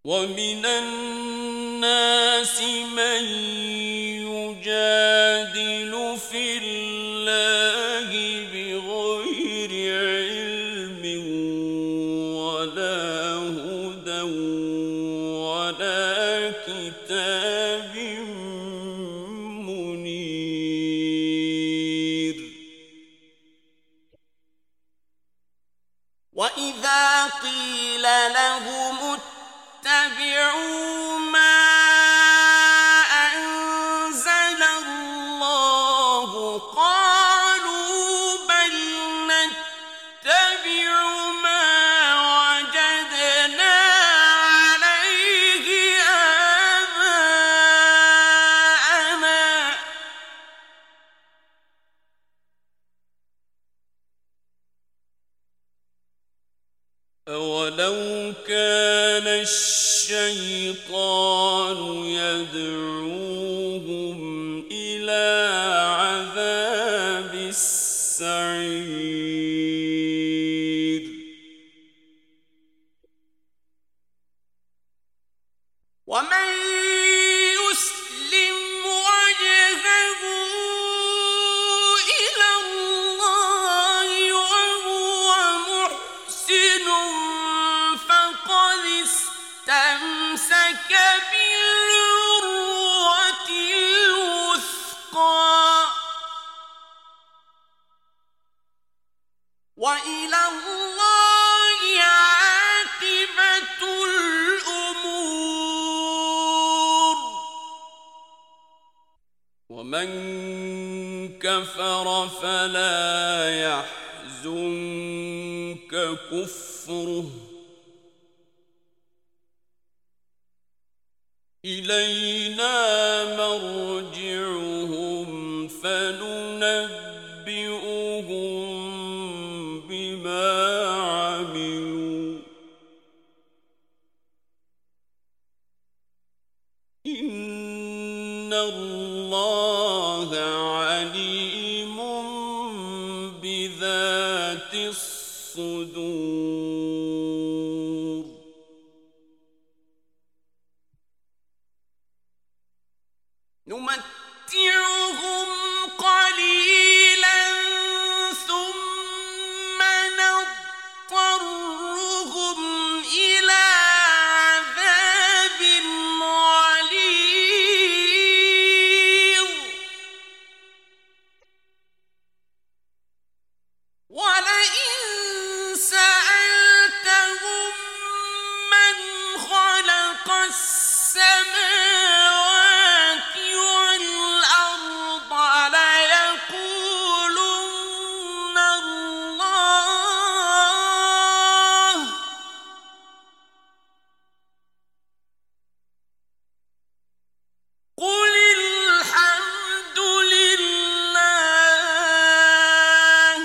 ومن الناس من يجادل في الله بغير علم ولا هدى ولا كتاب منير. وإذا قيل لهم اتبعوا ما أنزل الله قالوا بل نتبع ما وجدنا عليه آباءنا أولو كان الشيطان يدعوهم إلى عذاب السعير. ومن يسلم وجهه إلى الله وهو محسن فقد استمسك بالعروة الوثقى وإلى الله عاقبة الأمور. ومن كفر فلا يحزنك كفره إلينا مرجعهم فننبئهم بما عملوا إن الله عليم بذات الصدور. نمتعهم قليلا ثم نضطرهم إلى عذاب غليظ ولئن سألتهم من خلق السماوات والأرض ليقولن الله قل الحمد لله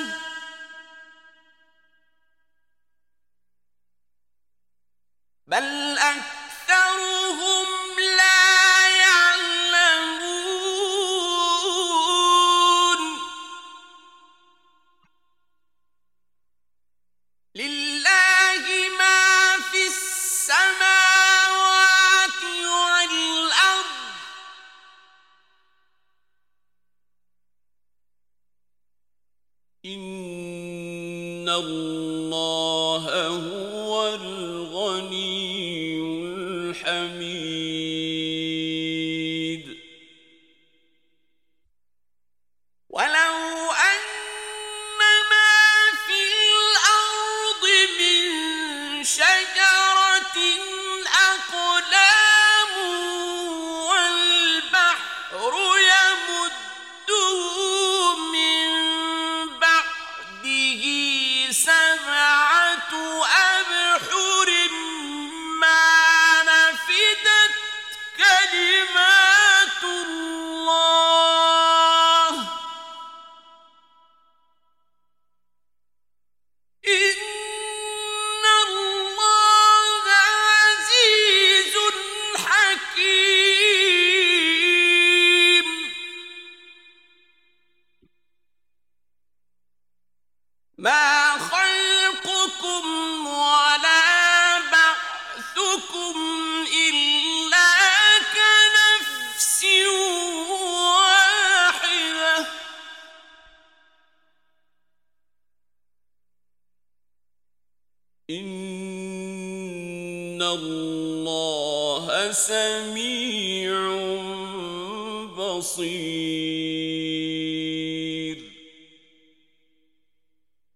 بل أكثرهم لا يعلمون. لله ما في السماوات والأرض إن الله هو الغني الحميد. ولو أن ما في الأرض من شجرة أقلام والبحر يمده من بعده سبعة أبحر ما نفدت كلمات الله إن الله عزيز حكيم. ما خلقكم ولا بعثكم إن الله سميع بصير